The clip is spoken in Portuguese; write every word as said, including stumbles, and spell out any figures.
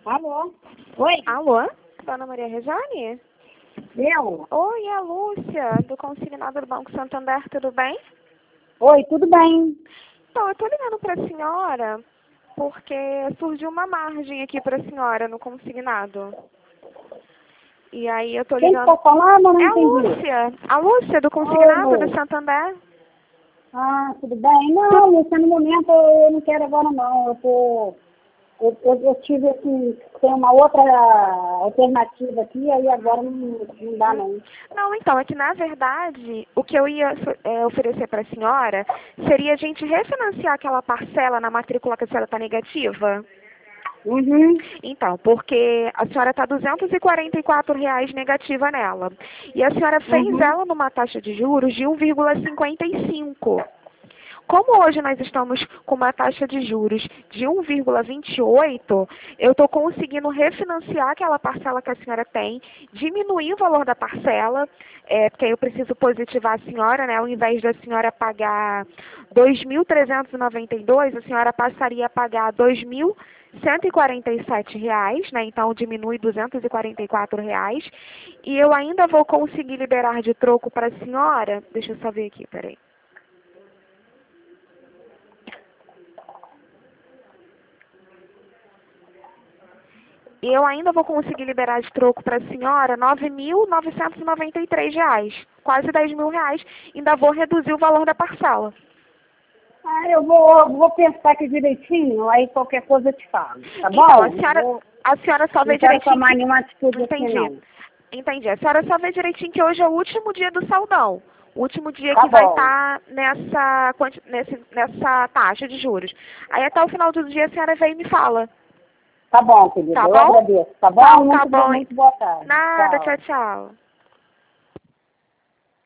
Alô? Oi? Alô? Dona Maria Rejane? Eu? Oi, é a Lúcia, do Consignado do Banco Santander, tudo bem? Oi, tudo bem? Então, eu tô ligando para a senhora porque surgiu uma margem aqui para a senhora no consignado. E aí eu tô Quem ligando... está falando? Eu não É a entendi. Lúcia, a Lúcia do Oi, Consignado do Lu. Santander. Ah, tudo bem? Não, Lúcia, no momento eu não quero agora não. Eu tô... Eu, eu, eu tive assim, tem uma outra alternativa aqui, aí agora não, não dá não. Não, então, é que na verdade, o que eu ia é, oferecer para a senhora seria a gente refinanciar aquela parcela na matrícula que a senhora está negativa. Uhum. Então, porque a senhora está duzentos e quarenta e quatro reais negativa nela. E a senhora fez Uhum. ela numa taxa de juros de um vírgula cinquenta e cinco. Como hoje nós estamos com uma taxa de juros de um vírgula vinte e oito, eu estou conseguindo refinanciar aquela parcela que a senhora tem, diminuir o valor da parcela, é, porque eu preciso positivar a senhora, né? Ao invés da senhora pagar dois mil trezentos e noventa e dois, a senhora passaria a pagar dois mil cento e quarenta e sete reais, né? Então diminui duzentos e quarenta e quatro reais. E eu ainda vou conseguir liberar de troco para a senhora, deixa eu só ver aqui, peraí. E eu ainda vou conseguir liberar de troco para a senhora nove mil novecentos e noventa e três reais, quase dez mil reais. Ainda vou reduzir o valor da parcela. Ah, eu vou, vou pensar aqui direitinho, aí qualquer coisa eu te falo, tá bom? Então, a senhora, Vou, a senhora só vê não quero direitinho tomar que... nenhuma atitude assim Entendi. não. Entendi. A senhora só vê direitinho que hoje é o último dia do saldão. O último dia Tá que vai bom. estar nessa, quanti- nesse, nessa taxa de juros. Aí até o final do dia a senhora vem e me fala. Tá bom, querida. Tá Eu bom? agradeço. Tá bom? Então, tá Muito, bo- bom. muito boa tarde. Nada, Tchau. tchau, tchau.